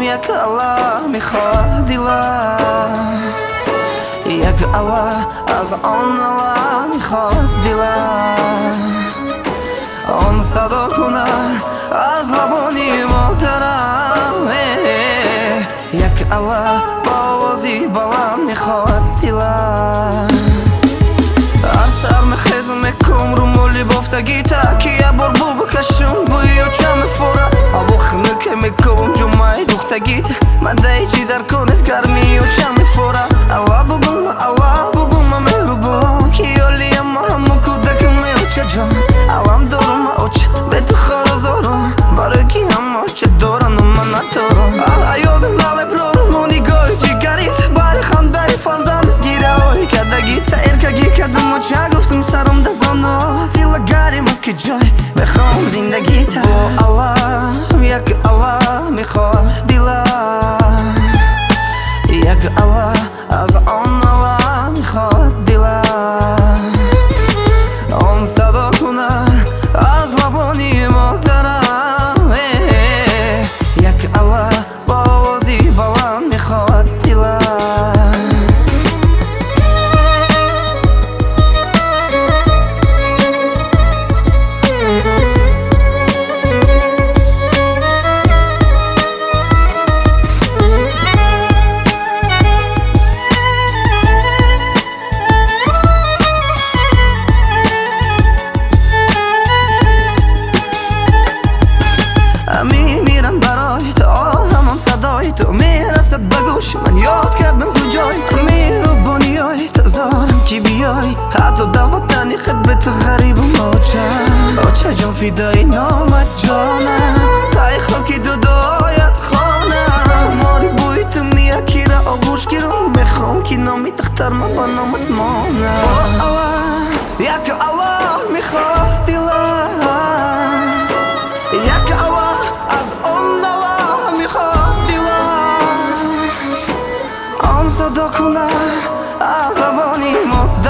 یک الله میخواد دلم، یک الله از آن الله میخواد دلم. آن صدا کند از لبانی محترم، یک الله با آوازی بلند میخواد دلم. هر سر میخیزم میکم رو مولی بافتگی تا که یه بار بو بکشم بوی و چه میفوره آبو خنه که میکم جمعه دوختگی تا من دیچی در کنیز گرمی و چه میفوره. الله بگم من مهربان که یالی اما همون کودکم میوچه جان. علم دارم اوچه به تو خرازارم برای کی همه چه دارن و من ندارم. یادم نمیبرارم و نگاه جگریت برای خنده فرزند گیره های کدگیت ارکگی کدم و چه گفتم سرم دزانا زیلا گریم که جای بخوام زندگی تا. الله یک الله میخواد دلم، یک الله از آن الله میخواد دلم. آن صدا کند از لبانی محترم، یک الله با آوازی بلند میخواد دلم. میمیرم برای تو، همان صدای تو میرسد به گوش من. یاد کردم کجای تو مهربانیای تو زارم که بیای حتی دواتنی خدمت غریبم آچه جان فیدای نامت جانم تای خاکی دایت خانم. ماری بوی تو میاکی را آغوش گیرم میخوام که نامی تختر من با نامت مانم. یک الله میخواد دلم، یک الله از آن الله میخواد دلم. آن صدا کند از لبانی